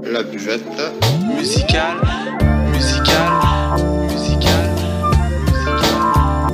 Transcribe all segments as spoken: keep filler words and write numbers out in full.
La buvette. Musical, musical, musical, musical.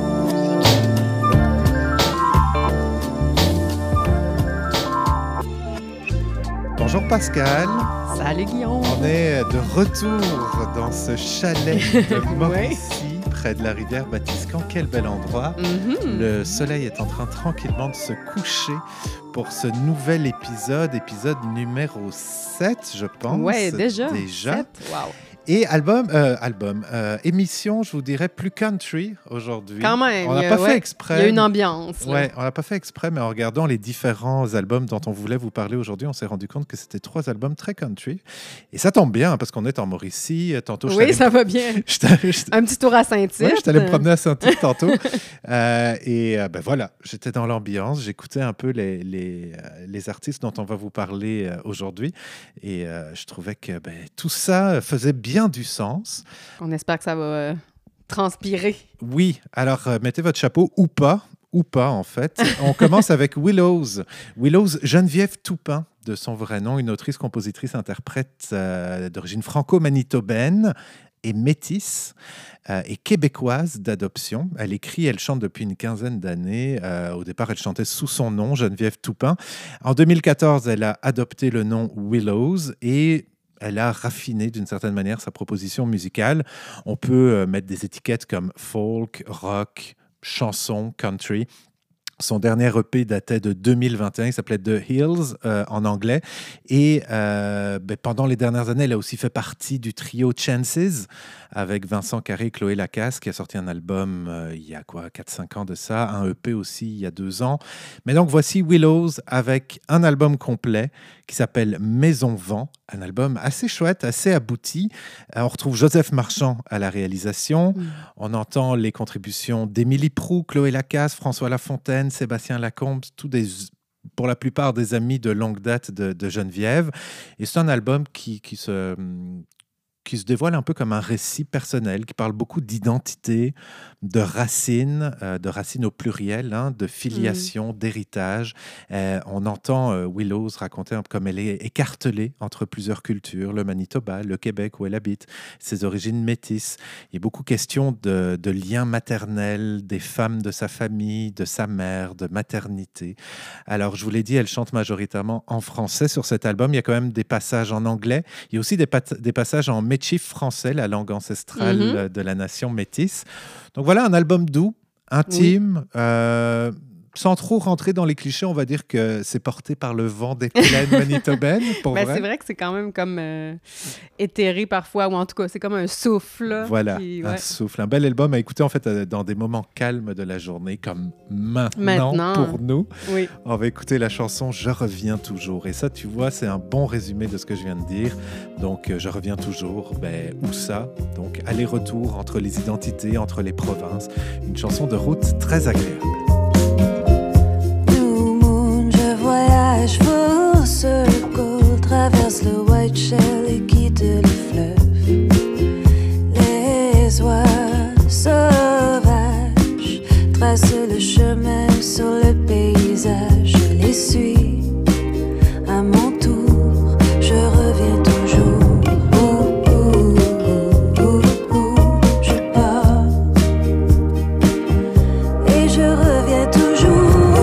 Bonjour Pascal. Salut Guillaume. On est de retour dans ce chalet de Mauricie, près de la rivière Batiscan. Quel bel endroit. Mm-hmm. Le soleil est en train tranquillement de se coucher pour ce nouvel épisode, épisode numéro sept, je pense. Ouais, déjà. Déjà. sept? Wow. Et album, euh, album euh, émission, je vous dirais plus country aujourd'hui. Quand même. On n'a il y a- pas ouais, fait exprès. Il y a une ambiance. là. Ouais, on l'a pas fait exprès, mais en regardant les différents albums dont on voulait vous parler aujourd'hui, on s'est rendu compte que c'était trois albums très country. Et ça tombe bien, parce qu'on est en Mauricie. Tantôt, je Oui, t'allais- ça va bien. je t'allais- je t'allais- Un petit tour à Saint-Tite. Ouais, je t'allais me promener à Saint-Tite tantôt. Euh, et euh, ben voilà, j'étais dans l'ambiance. J'écoutais un peu les, les, euh, les artistes dont on va vous parler euh, aujourd'hui. Et euh, je trouvais que ben, tout ça faisait bien du sens. On espère que ça va euh, transpirer. Oui, alors euh, mettez votre chapeau ou pas, ou pas en fait. On commence avec Willows. Willows Geneviève Toupin, de son vrai nom, une autrice, compositrice, interprète euh, d'origine franco-manitobaine et métisse euh, et québécoise d'adoption. Elle écrit, elle chante depuis une quinzaine d'années. Euh, au départ, elle chantait sous son nom, Geneviève Toupin. En deux mille quatorze, elle a adopté le nom Willows et elle a raffiné d'une certaine manière sa proposition musicale. On peut euh, mettre des étiquettes comme folk, rock, chanson, country. Son dernier E P datait de deux mille vingt et un, il s'appelait The Hills euh, en anglais. Et euh, ben, pendant les dernières années, elle a aussi fait partie du trio Chances avec Vincent Carré et Chloé Lacasse, qui a sorti un album euh, il y a quoi, quatre cinq ans de ça, un E P aussi il y a deux ans. Mais donc voici Willows avec un album complet qui s'appelle Maison Vent, un album assez chouette, assez abouti. Euh, on retrouve Joseph Marchand à la réalisation. Mm. On entend les contributions d'Émilie Proulx, Chloé Lacasse, François Lafontaine, Sébastien Lacombe, tous des, pour la plupart des amis de longue date de, de Geneviève. Et c'est un album qui, qui, se, qui se dévoile un peu comme un récit personnel, qui parle beaucoup d'identité, de racines, euh, de racines au pluriel, hein, de filiation, mmh. d'héritage. Euh, on entend euh, Willows raconter un peu comme elle est écartelée entre plusieurs cultures, le Manitoba, le Québec où elle habite, ses origines métisses. Il y a beaucoup question de, de liens maternels, des femmes de sa famille, de sa mère, de maternité. Alors, je vous l'ai dit, elle chante majoritairement en français sur cet album. Il y a quand même des passages en anglais. Il y a aussi des, pat- des passages en métis français, la langue ancestrale mm-hmm. de la nation métisse. Donc voilà, un album doux, intime, oui. euh, sans trop rentrer dans les clichés, on va dire que c'est porté par le vent des plaines manitobaines, pour ben, vrai. C'est vrai que c'est quand même comme euh, éthéré parfois, ou en tout cas, c'est comme un souffle. Là, voilà, qui, un ouais. souffle. Un bel album à écouter en fait dans des moments calmes de la journée, comme maintenant, maintenant. pour nous. Oui. On va écouter la chanson « Je reviens toujours ». Et ça, tu vois, c'est un bon résumé de ce que je viens de dire. Donc, euh, je reviens toujours, ben, où ça? Donc, aller-retour entre les identités, entre les provinces. Une chanson de route très agréable. Voyage full circle, traverse le white shell et quitte le fleuve. Les oies sauvages tracent le chemin sur le paysage. Je les suis à mon tour, je reviens toujours. Ouh, ouh, ouh, ouh, ouh, je pars et je reviens toujours.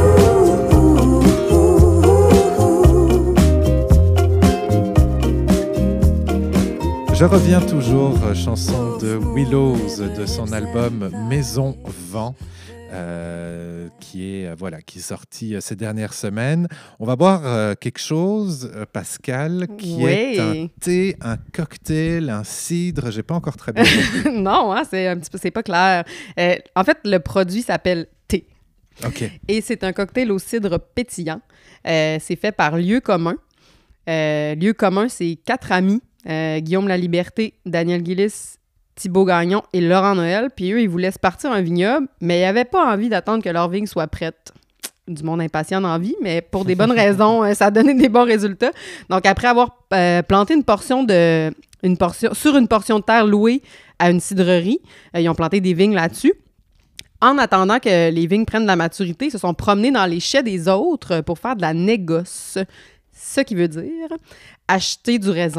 Je reviens toujours, chanson de Willows de son album Maison Vent, euh, qui est voilà qui est sorti ces dernières semaines. On va boire euh, quelque chose, Pascal, qui oui. est un thé, un cocktail, un cidre. J'ai pas encore très bien compris. Non, hein, c'est un petit peu, c'est pas clair. Euh, en fait, le produit s'appelle thé. Ok. Et c'est un cocktail au cidre pétillant. Euh, c'est fait par Lieu commun. Euh, Lieu commun, c'est quatre amis. Euh, Guillaume Laliberté, Daniel Guillis, Thibaut Gagnon et Laurent Noël. Puis eux, ils voulaient se partir un vignoble, mais ils n'avaient pas envie d'attendre que leur vigne soit prête. Du monde impatient dans la vie, mais pour des bonnes raisons, ça a donné des bons résultats. Donc, après avoir euh, planté une portion de, une portion, sur une portion de terre louée à une cidrerie, euh, ils ont planté des vignes là-dessus. En attendant que les vignes prennent de la maturité, ils se sont promenés dans les chais des autres pour faire de la négoce. Ce qui veut dire acheter du raisin,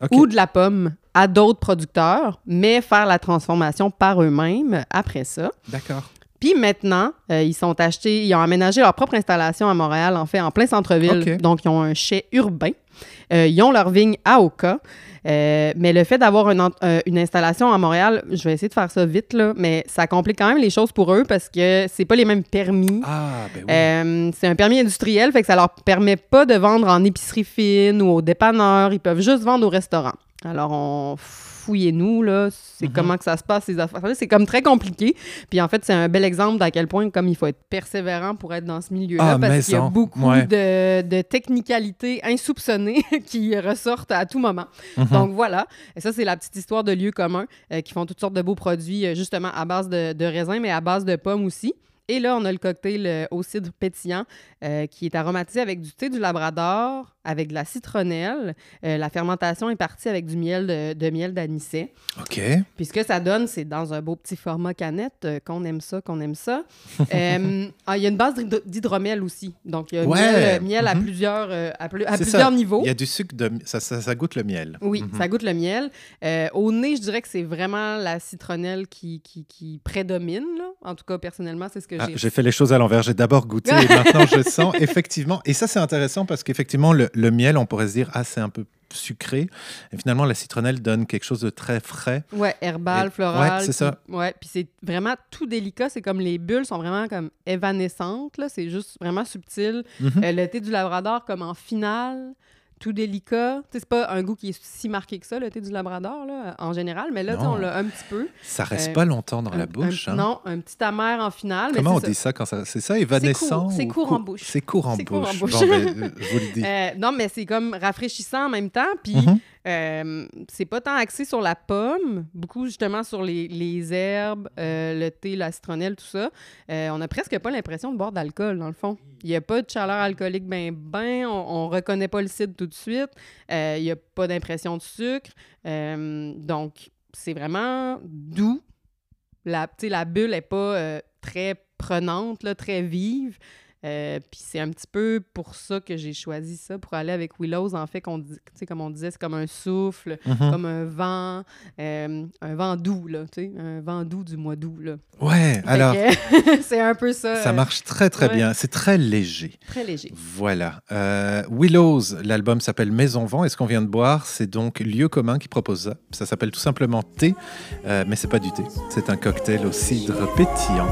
OK. ou de la pomme à d'autres producteurs, mais faire la transformation par eux-mêmes après ça. D'accord. Puis maintenant, euh, ils sont achetés, ils ont aménagé leur propre installation à Montréal, en fait, en plein centre-ville. OK. Donc, ils ont un chai urbain. Euh, ils ont leur vigne à Oka. Euh, mais le fait d'avoir une, en- euh, une installation à Montréal, je vais essayer de faire ça vite, là, mais ça complique quand même les choses pour eux parce que c'est pas les mêmes permis. Ah, ben oui. Euh, c'est un permis industriel, fait que ça leur permet pas de vendre en épicerie fine ou au dépanneur. Ils peuvent juste vendre au restaurant. Alors, on fouillez-nous, là, c'est Mhm. comment que ça se passe, ces affaires-là. C'est comme très compliqué. Puis en fait, c'est un bel exemple d'à quel point, comme il faut être persévérant pour être dans ce milieu-là, Ah, parce mais qu'il y a ça, beaucoup ouais. de, de technicalités insoupçonnées qui ressortent à tout moment. Mhm. Donc voilà. Et ça, c'est la petite histoire de lieux communs euh, qui font toutes sortes de beaux produits, euh, justement à base de, de raisins, mais à base de pommes aussi. Et là, on a le cocktail euh, au cidre pétillant euh, qui est aromatisé avec du thé du Labrador, avec de la citronnelle. Euh, la fermentation est partie avec du miel de, de miel d'anisset. OK. Puis ce que ça donne, c'est dans un beau petit format canette, euh, qu'on aime ça, qu'on aime ça. Euh, ah, il y a une base d'hydro- d'hydromel aussi. Donc, il y a Ouais. miel, euh, miel à Mhm. plusieurs, euh, à plus- à C'est plusieurs ça. niveaux. Il y a du sucre, de... ça, ça, ça goûte le miel. Oui, Mhm. ça goûte le miel. Euh, au nez, je dirais que c'est vraiment la citronnelle qui, qui, qui prédomine. Là. En tout cas, personnellement, c'est ce que Ah, j'ai. j'ai fait les choses à l'envers. J'ai d'abord goûté et maintenant je sens effectivement. Et ça, c'est intéressant parce qu'effectivement, le, le miel, on pourrait se dire, ah, c'est un peu sucré. Et finalement, la citronnelle donne quelque chose de très frais. Ouais, herbal, Et- floral. ouais, c'est qui- ça. Ouais, puis c'est vraiment tout délicat. C'est comme les bulles sont vraiment comme évanescentes. Là. C'est juste vraiment subtil. Mhm. Euh, le thé du Labrador, comme en finale, tout délicat. Tu sais, c'est pas un goût qui est si marqué que ça, le thé du Labrador, là, en général. Mais là, tu sais, Non. on l'a un petit peu. Ça reste Euh, pas longtemps dans Un- la bouche. un- hein. Non, un petit amer en finale. mais Comment on c'est dit ça. ça quand ça. C'est ça, évanescent C'est court- c'est ou court en bouche. C'est court en C'est bouche. court en bouche. Bon, ben, euh, je vous le dis. Euh, non, mais c'est comme rafraîchissant en même temps. Puis, Mhm. euh, c'est pas tant axé sur la pomme, beaucoup justement sur les, les herbes, euh, le thé, la citronnelle, tout ça. Euh, on a presque pas l'impression de boire d'alcool, dans le fond. Il n'y a pas de chaleur alcoolique ben ben. On, on reconnaît pas le cidre tout de suite. Euh, Il n'y a pas d'impression de sucre. Euh, donc, c'est vraiment doux. La, tu sais, la bulle n'est pas euh, très prenante, là, très vive. Euh, Puis c'est un petit peu pour ça que j'ai choisi ça, pour aller avec Willows. En fait, qu'on dit- tu sais, comme on disait, c'est comme un souffle, Mhm. comme un vent, euh, un vent doux, là, tu sais, un vent doux du mois d'août, là. Ouais, Fait alors, que, c'est un peu ça. ça euh, marche très, très ouais. bien. C'est très léger. Très léger. Voilà. Euh, Willows, l'album s'appelle Maison Vent et ce qu'on vient de boire, c'est donc Lieu commun qui propose ça. Ça s'appelle tout simplement thé, euh, mais c'est pas du thé. C'est un cocktail au cidre pétillant.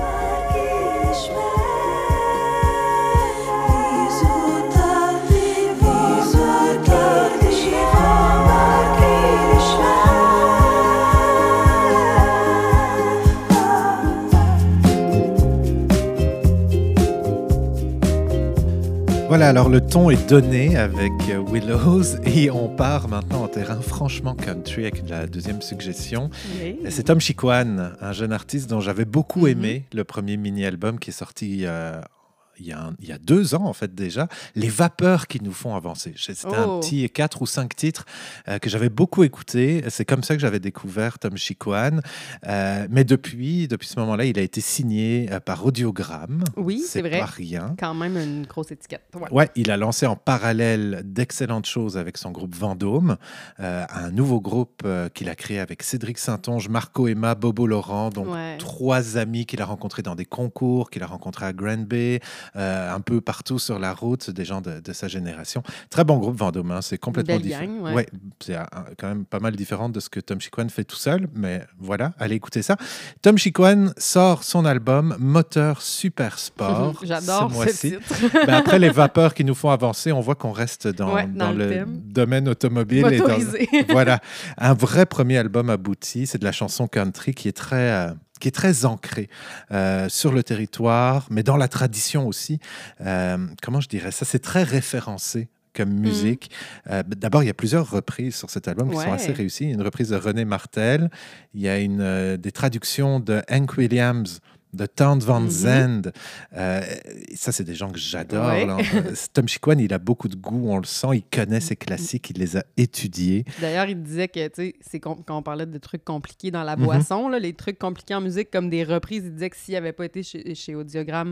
Voilà, alors le ton est donné avec euh, Willows et on part maintenant en terrain franchement country avec la deuxième suggestion. Oui. C'est Tom Chiquan, un jeune artiste dont j'avais beaucoup Mhm. aimé le premier mini-album qui est sorti euh, il, y a un- il y a deux ans en fait déjà. Les vapeurs qui nous font avancer. C'était un Oh. petit quatre ou cinq titres euh, que j'avais beaucoup écouté. C'est comme ça que j'avais découvert Tom Chiquan. Euh, mais depuis, depuis ce moment-là, il a été signé euh, par Audiogramme. Oui, c'est vrai. pas rien. Quand même une grosse étiquette. Ouais. Ouais, il a lancé en parallèle d'excellentes choses avec son groupe Vendôme, euh, un nouveau groupe euh, qu'il a créé avec Cédric Saintonge, Marco Emma, Bobo Laurent, donc Ouais. trois amis qu'il a rencontrés dans des concours, qu'il a rencontrés à Grand Bay, euh, un peu partout sur la route, des gens de, de sa génération. Très bon groupe Vendôme, hein, c'est complètement Belle différent. gang, ouais. c'est un- quand même pas mal différent de ce que Tom Chiquan fait tout seul, mais voilà, allez écouter ça. Tom Chiquan sort son album Moteur Super Sport J'adore ce ce mois-ci. titre. Ben, après les vapeurs qui nous font avancer, on voit qu'on reste dans, Ouais, dans dans le le, thème. domaine automobile. Et dans, Motorisé. voilà, un vrai premier album abouti. C'est de la chanson country qui est très, euh, qui est très ancrée euh, sur le territoire, mais dans la tradition aussi. Euh, comment je dirais ça? C'est très référencé comme musique. Euh, D'abord, il y a plusieurs reprises sur cet album qui sont Ouais. assez réussies. Il y a une reprise de René Martel. Il y a une, euh, des traductions de Hank Williams, de Townes Van Mhm. Zandt. Euh, ça, c'est des gens que j'adore. Ouais. là. Euh, Tom Chiquan, il a beaucoup de goût, on le sent. Il connaît ses classiques, il les a étudiés. D'ailleurs, il disait que, tu sais, c'est com- quand on parlait de trucs compliqués dans la Mhm. boisson, là, les trucs compliqués en musique comme des reprises, il disait que s'il n'avait pas été chez, chez Audiogramme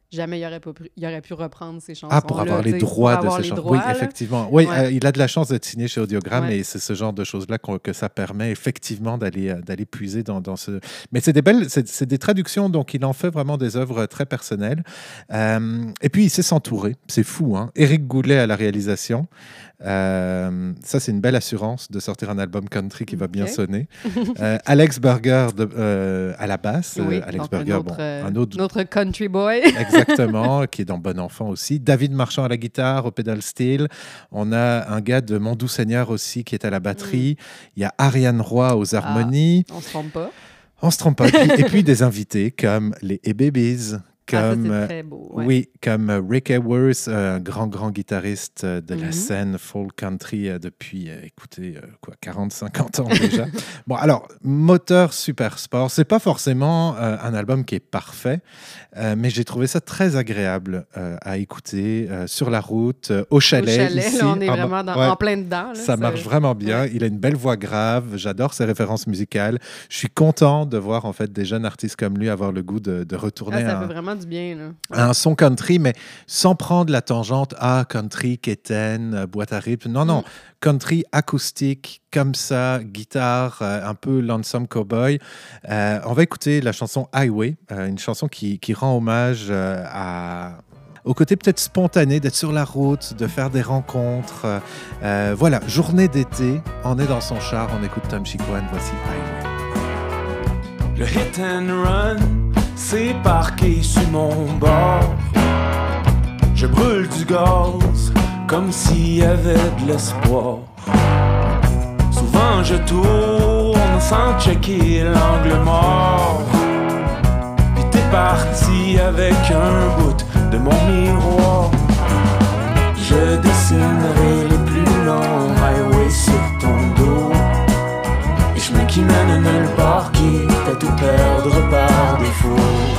jamais il aurait, pas pu, il aurait pu reprendre ces chansons. Ah, pour avoir les droits de ces chansons. Oui, là. effectivement. Oui, Ouais. euh, il a de la chance d'être signé chez Audiogramme Ouais. et c'est ce genre de choses-là qu'on- que ça permet effectivement d'aller, euh, d'aller puiser dans, dans ce... Mais c'est des belles... C'est, c'est des traductions, donc il en fait vraiment des œuvres très personnelles. Euh, et puis, il sait s'entourer. C'est fou, hein. Éric Goulet à la réalisation. Euh, ça, c'est une belle assurance de sortir un album country qui va bien Ok. sonner. Euh, Alex Berger de, euh, à la basse. Oui, Euh, Alex donc Berger, un autre, bon, euh, un autre notre country boy. exactement, qui est dans Bon Enfant aussi. David Marchand à la guitare, au pedal steel. On a un gars de Mon Doux Seigneur aussi qui est à la batterie. Il y a Ariane Roy aux harmonies. On se trompe pas. On se trompe pas. Et puis, et puis des invités comme les A-Babies, Ah, ça, comme... c'est euh, très beau. ouais. Oui, comme euh, Rick Ayworth, euh, un grand, grand guitariste euh, de la Mhm. scène folk country euh, depuis, euh, écoutez, euh, quoi, quarante cinquante ans déjà. Bon, alors, moteur super sport, c'est pas forcément euh, un album qui est parfait, euh, mais j'ai trouvé ça très agréable euh, à écouter euh, sur la route, euh, au Au chalet. chalet, ici. là, on est Ah, vraiment dans- ouais. en plein dedans. Là, Ça marche vraiment bien. Ouais. Il a une belle voix grave. J'adore ses références musicales. Je suis content de voir en fait des jeunes artistes comme lui avoir le goût de, de Ah, retourner ça à, fait vraiment du bien. Là. à un son country, mais sans prendre la tangente à country, quétaine, euh, boîte à rythme. Non, non. Mm. Country acoustique, comme ça, guitare, euh, un peu Lonesome Cowboy. Euh, on va écouter la chanson Highway, euh, une chanson qui, qui rend hommage euh, à au côté peut-être spontané d'être sur la route, de faire des rencontres. Euh, euh, voilà, journée d'été, on est dans son char, on écoute Tom Chicoine, voici Highway. Le hit and run, c'est parqué sur mon bord. Je brûle du gaz, comme s'il y avait de l'espoir. Souvent je tourne sans checker l'angle mort. Puis t'es parti avec un bout de mon miroir. Je dessinerai les plus longs highways sur ton dos. Les chemins qui mènent nulle part, quitte à tout perdre par défaut.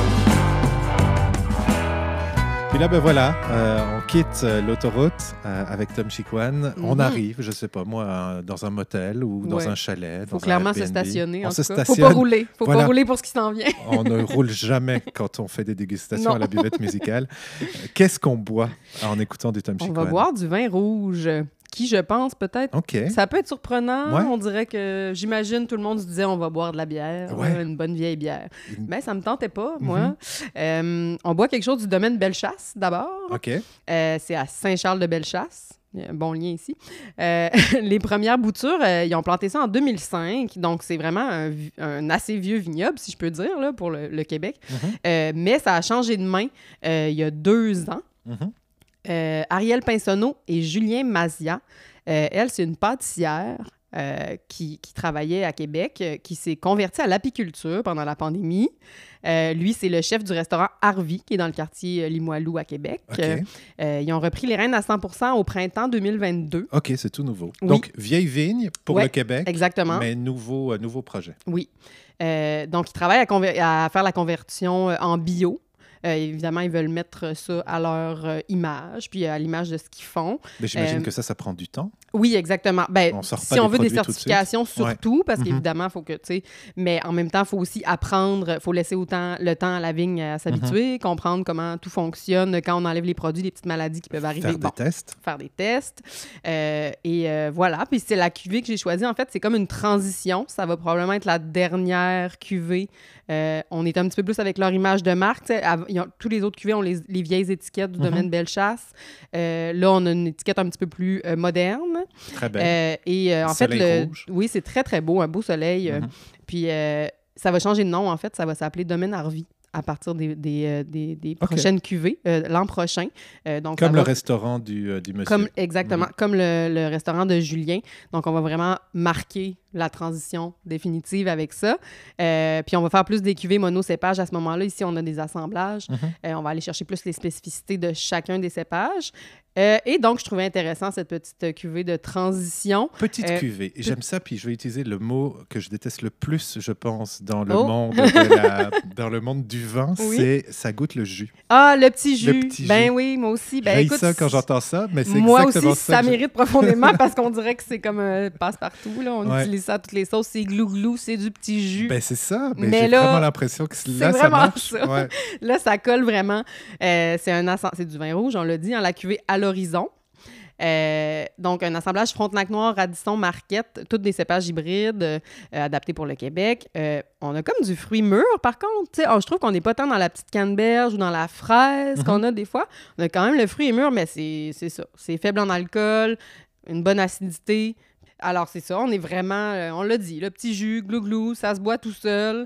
Puis là, ben voilà, euh, on quitte euh, l'autoroute euh, avec Tom Chicoine. On Mhm. arrive, je sais pas moi, euh, dans un motel ou dans Ouais. un chalet. Faut dans un clairement se Airbnb. stationner. On En se tout cas. Faut stationne. pas rouler. Faut Voilà. pas rouler pour ce qui s'en vient. On ne roule jamais quand on fait des dégustations Non. à la buvette musicale. Euh, Qu'est-ce qu'on boit en écoutant du Tom On Chicoine? va boire du vin rouge, qui, je pense, peut-être. OK. Ça peut être surprenant. Ouais. On dirait que, j'imagine, tout le monde se disait on va boire de la bière, Ouais. là, une bonne vieille bière. Une- Mais ça me tentait pas, moi. Mhm. Euh, on boit quelque chose du domaine Bellechasse, d'abord. OK. Euh, c'est à Saint-Charles-de-Bellechasse. Il y a un bon lien ici. Euh, les premières boutures, euh, ils ont planté ça en deux mille cinq. Donc, c'est vraiment un, vi- un assez vieux vignoble, si je peux dire, là, pour le, le Québec. Mhm. Euh, mais ça a changé de main euh, il y a deux ans. Mhm. Euh, Ariel Pinsonneau et Julien Mazia. Euh, elle, c'est une pâtissière euh, qui, qui travaillait à Québec, euh, qui s'est convertie à l'apiculture pendant la pandémie. Euh, lui, c'est le chef du restaurant Harvey, qui est dans le quartier euh, Limoilou à Québec. OK. Euh, euh, ils ont repris les rênes à cent pour cent au printemps deux mille vingt-deux. OK, c'est tout nouveau. Oui. Donc, vieille vigne pour Ouais, le Québec, Exactement. mais nouveau, euh, nouveau projet. Oui. Euh, donc, ils travaillent à, conver- à faire la conversion euh, en bio. Euh, évidemment, ils veulent mettre ça à leur euh, image, puis à l'image de ce qu'ils font. Mais j'imagine Euh, que ça, ça prend du temps. Oui, exactement. Ben, On sort pas si des on veut des produits tout de suite. certifications, surtout, parce Mhm. qu'évidemment, il faut que, tu sais, mais en même temps, il faut aussi apprendre, il faut laisser autant le temps à la vigne à s'habituer, Mhm. comprendre comment tout fonctionne, quand on enlève les produits, les petites maladies qui peuvent arriver. Faire Bon, des tests. faire des tests. Euh, et euh, voilà. Puis c'est la cuvée que j'ai choisie. En fait, c'est comme une transition. Ça va probablement être la dernière cuvée. Euh, on est un petit peu plus avec leur image de marque. Tu sais, av- ils ont- tous les autres cuvées ont les, les vieilles étiquettes du Mhm. domaine Bellechasse. Euh, là, on a une étiquette un petit peu plus euh, moderne. Très bien. Euh, et euh, en fait, Soleil le... rouge. oui, c'est très, très beau. Un beau soleil. euh, Mhm. Puis euh, ça va changer de nom, en fait. Ça va s'appeler Domaine Harvey à partir des, des, euh, des, des OK. prochaines cuvées euh, l'an prochain. Euh, donc, Comme ça le va- restaurant du, euh, du monsieur. comme, exactement, comme le, le restaurant de Julien. Donc, on va vraiment marquer la transition définitive avec ça. Euh, puis, on va faire plus des cuvées monocépages à ce moment-là. Ici, on a des assemblages. Mhm. Euh, on va aller chercher plus les spécificités de chacun des cépages. Euh, et donc, je trouvais intéressant cette petite cuvée de transition. Petite Euh, cuvée. Et J'aime ça, puis je vais utiliser le mot que je déteste le plus, je pense, dans le, Oh. monde, de la- dans le monde du vin, Oui. c'est ça goûte le jus. Ah, le petit jus. Le petit ben jus. oui, moi aussi. Ben J'haïs écoute, ça quand j'entends ça, mais c'est moi exactement aussi, ça. ça que je- mérite profondément parce qu'on dirait que c'est comme un passe-partout. Là. On Ouais. utilise ça à toutes les sauces. C'est glou-glou, c'est du petit jus. Ben c'est ça, mais, Mais j'ai là, vraiment l'impression que c'est là, ça vraiment marche. ça. Ouais. Là, ça colle vraiment. Euh, c'est un assemb- c'est du vin rouge, on l'a dit, en la cuvée à l'horizon. Euh, donc, un assemblage Frontenac Noir, Radisson, Marquette, toutes des cépages hybrides euh, adaptés pour le Québec. Euh, on a comme du fruit mûr, par contre. Tu sais, oh, je trouve qu'on n'est pas tant dans la petite canneberge ou dans la fraise Mhm. qu'on a des fois. On a quand même le fruit est mûr, mais c'est c'est ça. C'est faible en alcool, une bonne acidité. Alors, c'est ça, on est vraiment, euh, on l'a dit, le petit jus, glou-glou, ça se boit tout seul.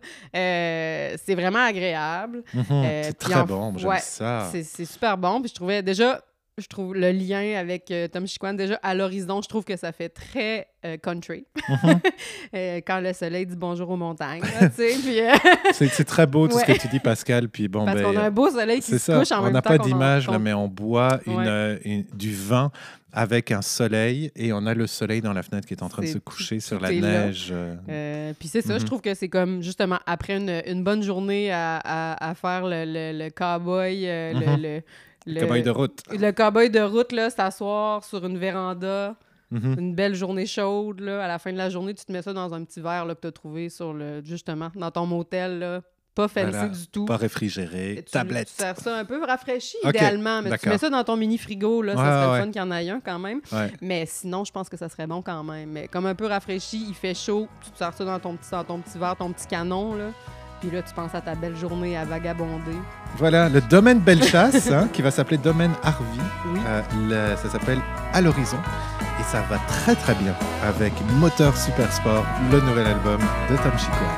Euh, c'est vraiment agréable. Mhm, Euh, c'est puis très en- bon, j'aime ouais, ça. C'est c'est super bon. Puis je trouvais déjà, je trouve le lien avec euh, Tom Chiquan, déjà à l'horizon, je trouve que ça fait très euh, country. Mhm. Euh, quand le soleil dit bonjour aux montagnes, là, tu sais. Puis, euh, C'est c'est très beau tout ce Ouais. que tu dis, Pascal. Puis bon, parce ben, qu'on a un beau soleil qui c'est se ça. couche en On même n'a temps pas qu'on en- d'image, là, qu'on- mais on boit une, Ouais. euh, une- du vin avec un soleil et on a le soleil dans la fenêtre qui est en train de C'est- se coucher sur tout la est là. neige. euh. Euh, puis c'est ça, je Mhm. trouve que c'est comme justement après une, une bonne journée à, à, à faire le, le, le cow-boy, euh, Mhm. le, le, le, Cowboy de route. le cow-boy de route, là, s'asseoir sur une véranda, Mhm. une belle journée chaude, là. À la fin de la journée, tu te mets ça dans un petit verre là, que tu as trouvé sur le, justement, dans ton motel, là. Pas fancy Voilà. du tout. Pas réfrigéré, Et tu, tablette. Tu sers ça un peu rafraîchi, Ok, idéalement, mais tu d'accord. mets ça dans ton mini-frigo, là, Ouais, ça serait ouais, le fun qu'il y en ait un quand même. Ouais. Mais sinon, je pense que ça serait bon quand même. Mais comme un peu rafraîchi, il fait chaud, tu te sers ça dans ton petit, dans ton petit verre, ton petit canon, là. Puis là, tu penses à ta belle journée à vagabonder. Voilà, le domaine Bellechasse, hein, qui va s'appeler domaine Harvey. Oui. Euh, le- ça s'appelle À l'horizon. Et ça va très très bien avec Moteur Super Sport, le nouvel album de Tom Chiquan.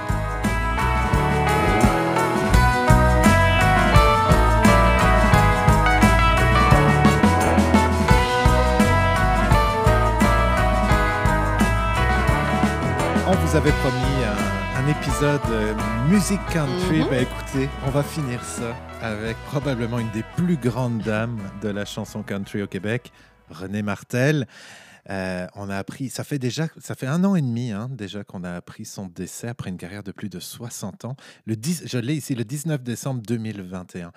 On vous avait promis un, un épisode euh, musique country. Mhm. Ben écoutez, on va finir ça avec probablement une des plus grandes dames de la chanson country au Québec, Renée Martel. Euh, on a appris, ça fait déjà, ça fait un an et demi hein, déjà qu'on a appris son décès après une carrière de plus de soixante ans. Le dix, je l'ai ici, le dix-neuf décembre deux mille vingt et un.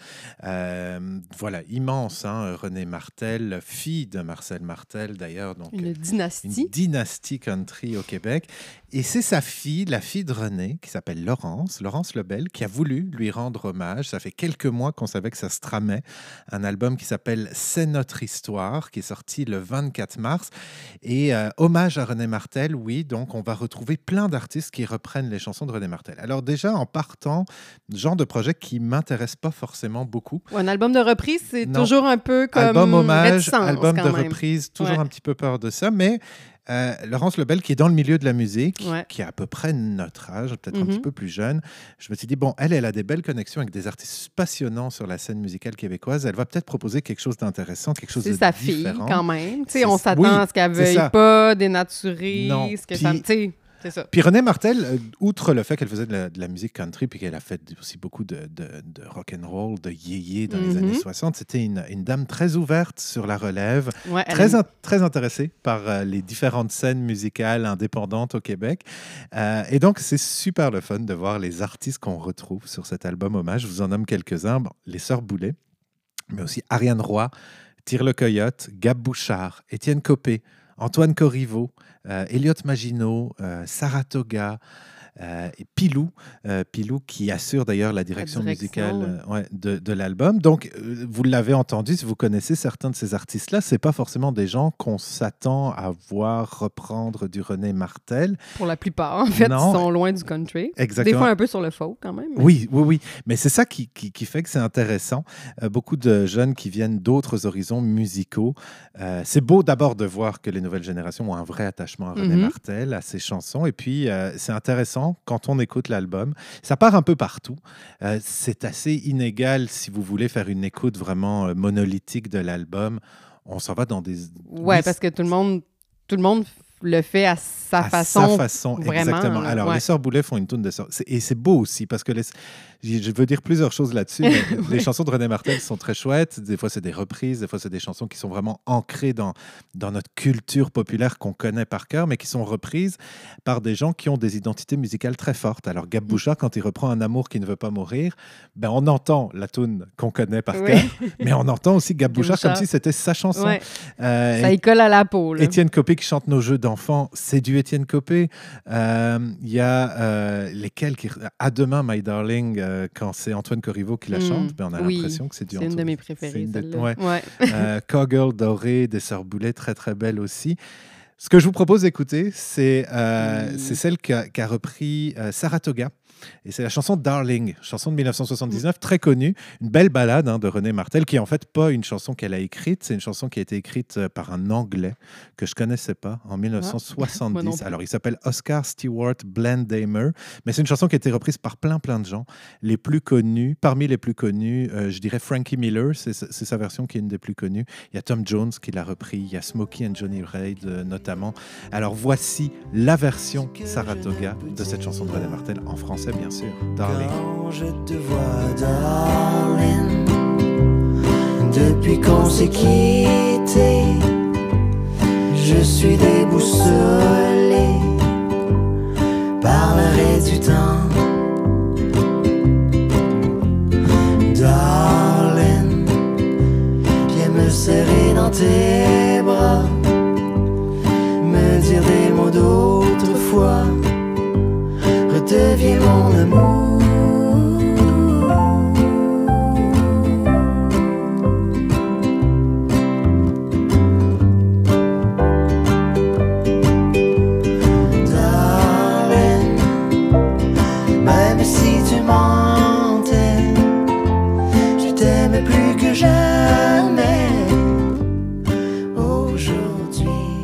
Euh, voilà, immense, hein, Renée Martel, fille de Marcel Martel d'ailleurs, donc Une une dynastie. dynastie country au Québec. Et c'est sa fille, la fille de René, qui s'appelle Laurence, Laurence Lebel, qui a voulu lui rendre hommage. Ça fait quelques mois qu'on savait que ça se tramait. Un album qui s'appelle C'est notre histoire, qui est sorti le vingt-quatre mars. Et euh, hommage à René Martel, oui, donc on va retrouver plein d'artistes qui reprennent les chansons de René Martel. Alors déjà, en partant, genre de projet qui m'intéresse pas forcément beaucoup. Ou un album de reprise, c'est Non. toujours un peu comme Album hommage, réticence, album de quand même. reprise, toujours Ouais. un petit peu peur de ça, mais euh, Laurence Lebel, qui est dans le milieu de la musique, Ouais. qui a à peu près notre âge, peut-être un Mhm. petit peu plus jeune, je me suis dit, bon, elle, elle a des belles connexions avec des artistes passionnants sur la scène musicale québécoise, elle va peut-être proposer quelque chose d'intéressant, quelque chose de C'est sa différent. fille, quand même. Tu sais, C'est- on s'attend oui, à ce qu'elle c'est veuille ça. pas dénaturer. Non, Ce que puis- ça, tu sais, c'est ça. Puis Renée Martel, euh, outre le fait qu'elle faisait de la, de la musique country, puis qu'elle a fait aussi beaucoup de, de, de rock and roll, de yéyé dans les Mhm. années soixante, c'était une, une dame très ouverte sur la relève, Ouais, elle très, a- in- très intéressée par euh, les différentes scènes musicales indépendantes au Québec. Euh, et donc, c'est super le fun de voir les artistes qu'on retrouve sur cet album hommage. Je vous en nomme quelques-uns. Bon, les Sœurs Boulay, mais aussi Ariane Roy, Tire le Coyote, Gab Bouchard, Étienne Copé, Antoine Corriveau, euh, Elliot Maginot, euh, Saratoga, euh, et Pilou, euh, Pilou qui assure d'ailleurs la direction, direction, musicale euh, ouais, de, de l'album. Donc, euh, vous l'avez entendu, si vous connaissez certains de ces artistes-là, c'est pas forcément des gens qu'on s'attend à voir reprendre du René Martel. Pour la plupart, en fait, Non. ils sont loin du country. Exactement. Des fois un peu sur le folk, quand même. mais- Oui, oui, oui. Mais c'est ça qui, qui, qui fait que c'est intéressant. Euh, beaucoup de jeunes qui viennent d'autres horizons musicaux. Euh, c'est beau d'abord de voir que les nouvelles générations ont un vrai attachement à René Mhm. Martel, à ses chansons. Et puis, euh, c'est intéressant quand on écoute l'album. Ça part un peu partout. Euh, c'est assez inégal si vous voulez faire une écoute vraiment euh, monolithique de l'album. On s'en va dans des... Ouais, Oui, parce que tout le monde, tout le monde le fait à sa à façon. sa façon, vraiment, exactement. là, Alors, ouais. les Sœurs Boulay font une toune de sœurs. C'est- Et c'est beau aussi, parce que les... je veux dire plusieurs choses là-dessus. mais les chansons de René Martel sont très chouettes. Des fois, c'est des reprises. Des fois, c'est des chansons qui sont vraiment ancrées dans, dans notre culture populaire qu'on connaît par cœur, mais qui sont reprises par des gens qui ont des identités musicales très fortes. Alors, Gab Bouchard, quand il reprend Un amour qui ne veut pas mourir, ben, on entend la toune qu'on connaît par Oui. cœur, mais on entend aussi Gab Bouchard, Bouchard. comme si c'était sa chanson. Ouais. Euh, Ça y colle à la peau. Là. Étienne Copé qui chante Nos jeux d'enfants, c'est du Étienne Copé. Euh, Il y a euh, lesquels qui... À demain, My Darling, euh, quand c'est Antoine Corriveau qui la Mm, chante, ben on a oui. l'impression que c'est du C'est une Antoine. de mes C'est préférées, une de- celle-là. ouais. Ouais. Euh, Cowgirl Doré, des Sœurs Boulay, très très belle aussi. Ce que je vous propose d'écouter, c'est euh, Oui. c'est celle qu'a qu'a repris euh, Saratoga. Et c'est la chanson Darling, chanson de dix-neuf cent soixante-dix-neuf, très connue, une belle ballade hein, de René Martel, qui est en fait pas une chanson qu'elle a écrite, c'est une chanson qui a été écrite euh, par un Anglais que je connaissais pas en Moi non dix-neuf cent soixante-dix. plus. Alors il s'appelle Oscar Stewart Blendamer, mais c'est une chanson qui a été reprise par plein plein de gens. Les plus connus, parmi les plus connus, euh, je dirais Frankie Miller, c'est c'est sa version qui est une des plus connues. Il y a Tom Jones qui l'a repris, il y a Smokey and Johnny Reid euh, notamment. Alors voici la version Saratoga de cette chanson de René Martel en français bien sûr. Darling. Quand je te vois, darling, depuis qu'on s'est quitté, je suis déboussolé par l'arrêt du temps. Darling, viens me serrer dans tes bras, me dire des mots d'autrefois. Redeviens mon amour. Darling, même si tu mentais, je t'aime plus que jamais aujourd'hui.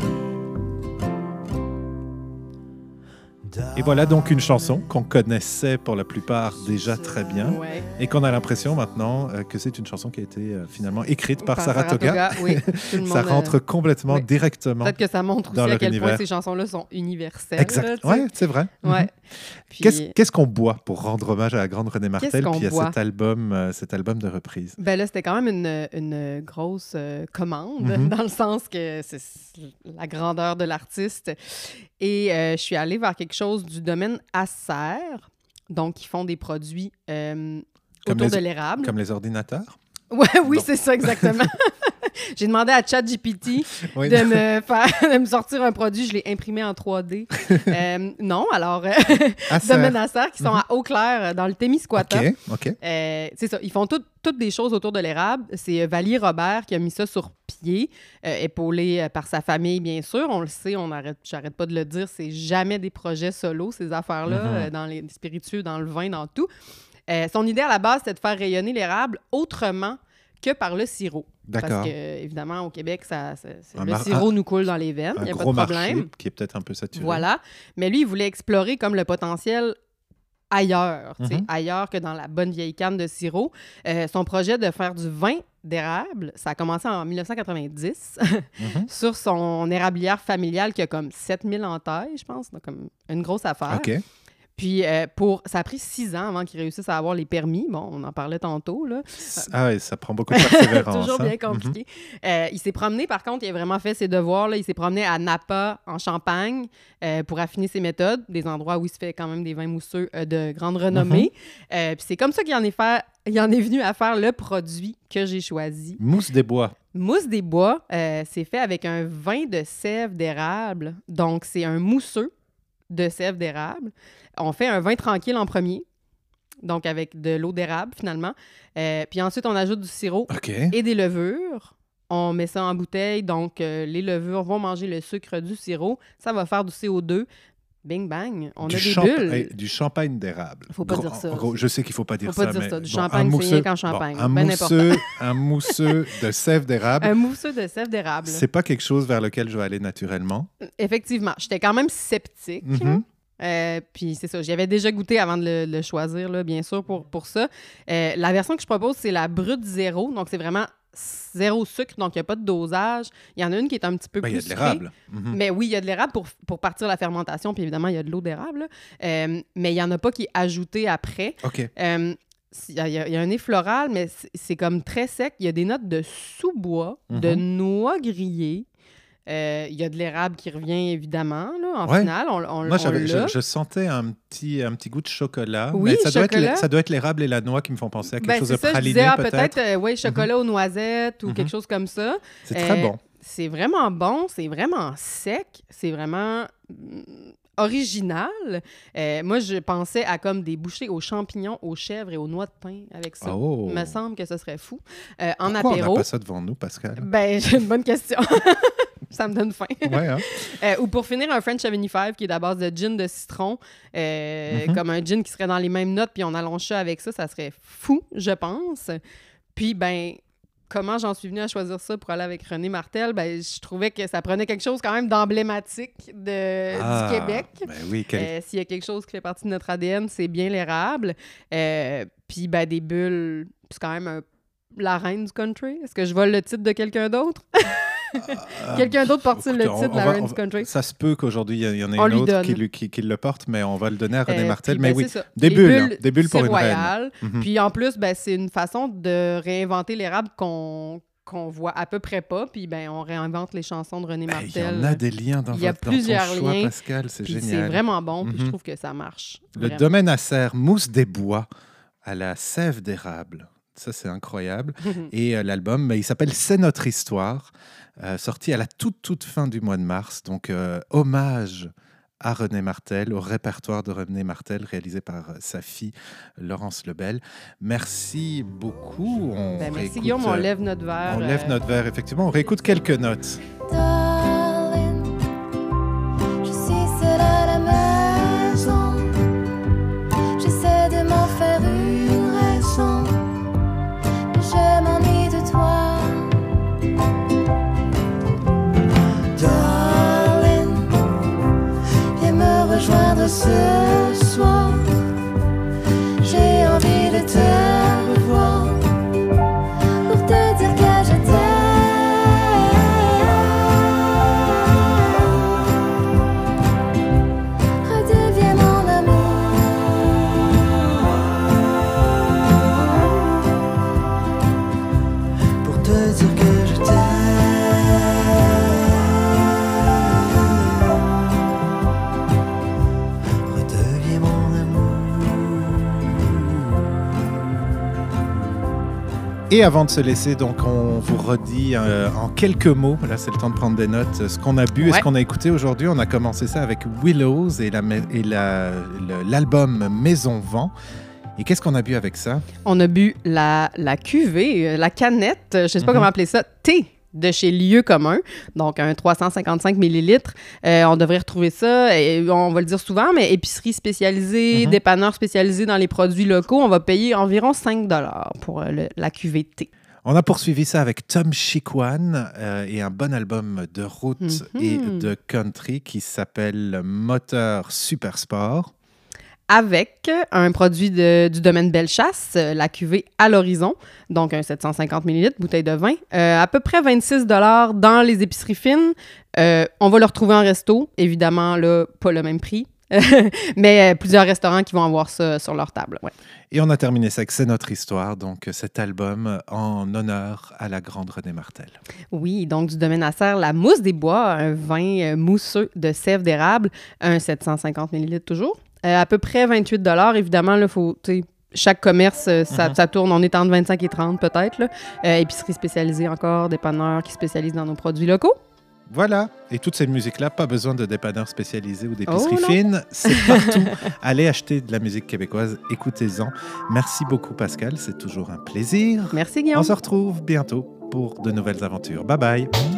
Et voilà donc une chanson qu'on connaissait pour la plupart déjà très bien Ouais. et qu'on a l'impression maintenant euh, que c'est une chanson qui a été euh, finalement écrite par, Par Saratoga. oui. Tout le Ça monde, rentre euh, complètement oui. directement. Peut-être que ça montre dans aussi à leur quel univers. point ces chansons-là sont universelles. Exact. là, tu sais. Ouais, c'est vrai. Ouais. Mhm. Puis, Qu'est-ce qu'est-ce qu'on boit pour rendre hommage à la grande René Qu'est-ce Martel qu'on puis à boit? cet album, euh, cet album de reprise? ben là, c'était quand même une, une grosse euh, commande, Mhm. dans le sens que c'est la grandeur de l'artiste. Et euh, je suis allée vers quelque chose du domaine Acer. Donc, ils font des produits euh, Comme autour les- de l'érable. Comme les ordinateurs? Ouais, oui, Non. c'est ça, exactement. J'ai demandé à ChatGPT Oui. de me faire, de me sortir un produit, je l'ai imprimé en trois D. Euh, non, alors, euh, Acer. Domaine Acer, qui sont à Eau-Claire, euh, dans le Témiscouata. OK, OK. Euh, c'est ça, ils font tout- toutes des choses autour de l'érable. C'est euh, Valier Robert qui a mis ça sur pied, euh, épaulé euh, par sa famille, bien sûr. On le sait, on arrête, j'arrête pas de le dire, c'est jamais des projets solo, ces affaires-là, Mhm. euh, dans les spiritueux, dans le vin, dans tout. Euh, son idée à la base, c'était de faire rayonner l'érable autrement que par le sirop. D'accord. Parce que, évidemment, au Québec, ça, ça- c'est- Un le mar- sirop nous coule dans les veines, il Un n'y a pas de gros problème. marché qui est peut-être un peu saturé. Voilà. Mais lui, il voulait explorer comme le potentiel ailleurs, tu sais, Mhm. ailleurs que dans la bonne vieille canne de sirop. Euh, son projet de faire du vin d'érable, ça a commencé en dix-neuf cent quatre-vingt-dix Mhm. sur son érablière familiale qui a comme sept mille en taille, je pense, donc comme une grosse affaire. OK. Puis euh, pour, ça a pris six ans avant qu'il réussisse à avoir les permis. Bon, on en parlait tantôt, là. Ah oui, ça prend beaucoup de persévérance. Toujours hein. bien compliqué. Euh, il s'est promené, par contre, il a vraiment fait ses devoirs. Là. Il s'est promené à Napa, en Champagne, euh, pour affiner ses méthodes, des endroits où il se fait quand même des vins mousseux euh, de grande renommée. Euh, puis c'est comme ça qu'il en est, fait, il en est venu à faire le produit que j'ai choisi. Mhm. Mousse des bois. Mousse des bois, euh, c'est fait avec un vin de sève d'érable. Donc, c'est un mousseux de sève d'érable. On fait un vin tranquille en premier, donc avec de l'eau d'érable, finalement. Euh, puis ensuite, on ajoute du sirop OK. et des levures. On met ça en bouteille, donc euh, les levures vont manger le sucre du sirop. Ça va faire du C O deux. Bing, bang, on du, a des champ- bulles. hey, du champagne d'érable. Faut pas Gros- dire ça. gros, je sais qu'il ne faut pas dire Faut pas ça. dire mais ça. Du bon, champagne, un c'est mousseux- rien qu'en Champagne. bon, un, Ben n'importe. mousseux, un mousseux de sève d'érable, Un mousseux de sève d'érable. c'est pas quelque chose vers lequel je vais aller naturellement. Effectivement, j'étais quand même sceptique. Mhm. Euh, puis c'est ça, j'y avais déjà goûté avant de le, le choisir, là, bien sûr, pour, pour ça. Euh, la version que je propose, c'est la brute zéro. Donc, c'est vraiment zéro sucre, donc il n'y a pas de dosage. Il y en a une qui est un petit peu Ben, il plus y a de sucrée. l'érable. Mhm. Mais oui, il y a de l'érable pour, pour partir la fermentation, puis évidemment, il y a de l'eau d'érable. là. Euh, mais il n'y en a pas qui est ajouté après. OK. Euh, Il y, a, il y a un nez floral, mais c'est, c'est comme très sec. Il y a des notes de sous-bois, Mhm. de noix grillées. Euh, il y a de l'érable qui revient, évidemment, là, en Ouais. finale. On, on, Moi, on j'avais- l'a. je, je sentais un petit, un petit goût de chocolat. Oui, mais ça doit, être, chocolat. le- ça doit être l'érable et la noix qui me font penser à quelque Ben, chose c'est de ça, je praliné, disais, ah, peut-être. peut-être, euh, ouais, chocolat aux noisettes ou Mhm. quelque chose comme ça. C'est très Euh, bon. C'est vraiment bon, c'est vraiment sec, c'est vraiment mm, original. Euh, moi, je pensais à comme des bouchées aux champignons, aux chèvres et aux noix de pain avec ça. Oh. Il me semble que ce serait fou. Euh, en Pourquoi on apéro, n'a pas ça devant nous, Pascal? ben, j'ai une bonne question. Ça me donne faim. Ouais, hein? Euh, ou pour finir, un French soixante-quinze qui est à base de gin de citron, euh, Mhm. comme un gin qui serait dans les mêmes notes, puis on allonge ça avec ça, ça serait fou, je pense. Puis, ben, comment j'en suis venue à choisir ça pour aller avec René Martel? Ben, je trouvais que ça prenait quelque chose quand même d'emblématique de, Ah, du Québec. Ben oui, quel- Euh, S'il y a quelque chose qui fait partie de notre A D N, c'est bien l'érable. Euh, Puis, ben, des bulles, c'est quand même un- la reine du country. Est-ce que je vole le titre de quelqu'un d'autre? Ah, Quelqu'un d'autre porte écoute, le on- titre de on la va- reine on du va- country. Ça se peut qu'aujourd'hui, il y, y en ait On une lui autre donne. qui, lui- qui- qui le porte, mais on va le donner à René Euh, Martel. puis, Mais ben, oui, c'est ça. des Les bulles, hein, des bulles pour c'est une reine. royal. Mhm. Puis en plus, ben, c'est une façon de réinventer l'érable qu'on qu'on voit à peu près pas. Puis ben, on réinvente les chansons de René Ben, Martel. il y en a des liens dans, Il y a votre, dans ton plusieurs choix, liens. Pascal. C'est Puis génial. c'est vraiment bon. Puis je Mhm. trouve que ça marche. Le vraiment. domaine à serre, mousse des bois à la sève d'érable. Ça, c'est incroyable. Et euh, l'album, ben, il s'appelle C'est notre histoire, euh, sorti à la toute, toute fin du mois de mars. Donc, euh, hommage à René Martel, au répertoire de René Martel, réalisé par euh, sa fille, Laurence Lebel. Merci beaucoup. On Ben, merci réécoute, Guillaume, on euh, lève notre verre. on lève euh, notre verre, effectivement. On réécoute quelques notes. Darling, je suis seule à la maison. J'essaie de m'en faire une raison, mais je m'ennuie de toi. Darling, viens me rejoindre ce soir. J'ai envie de te revoir pour te dire que je t'aime. Redeviens mon amour pour te dire que je t'aime. Redeviens mon Et avant de se laisser, donc, on vous redit euh, en quelques mots, là c'est le temps de prendre des notes, euh, ce qu'on a bu et Ouais. ce qu'on a écouté aujourd'hui. On a commencé ça avec Willows et, la, ma- et la- le- l'album Maison Vent. Et qu'est-ce qu'on a bu avec ça? On a bu la, la cuvée, euh, la canette, euh, je sais pas Mhm. comment appeler ça, thé de chez Lieu commun, donc un trois cent cinquante-cinq millilitres. Euh, on devrait retrouver ça, et on va le dire souvent, mais épicerie spécialisée, Mhm. dépanneur spécialisé dans les produits locaux, on va payer environ cinq dollars pour euh, le- la cuvée thé. On a poursuivi ça avec Tom Chiquan euh, et un bon album de route Mhm. et de country qui s'appelle Moteur Super Sport. Avec un produit de- du domaine Bellechasse, euh, la cuvée à l'horizon, donc un sept cent cinquante millilitres, bouteille de vin, euh, à peu près vingt-six dollars dans les épiceries fines. Euh, on va le retrouver en resto, évidemment, là, pas le même prix, mais euh, plusieurs restaurants qui vont avoir ça sur leur table. Ouais. Et on a terminé ça avec C'est notre histoire, donc cet album en honneur à la grande René Martel. Oui, donc du domaine à serre, la mousse des bois, un vin euh, mousseux de sève d'érable, un sept cent cinquante millilitres toujours. Euh, à peu près vingt-huit dollars, évidemment, là, faut, tu sais, chaque commerce, euh, ça, Mhm. ça tourne, on est entre vingt-cinq et trente peut-être. Là. Euh, épicerie spécialisée encore, dépanneur qui spécialise dans nos produits locaux. Voilà. Et toute cette musique-là, pas besoin de dépanneurs spécialisés ou d'épiceries Oh non. fines. C'est partout. Allez acheter de la musique québécoise. Écoutez-en. Merci beaucoup, Pascal. C'est toujours un plaisir. Merci Guillaume. On se retrouve bientôt pour de nouvelles aventures. Bye bye.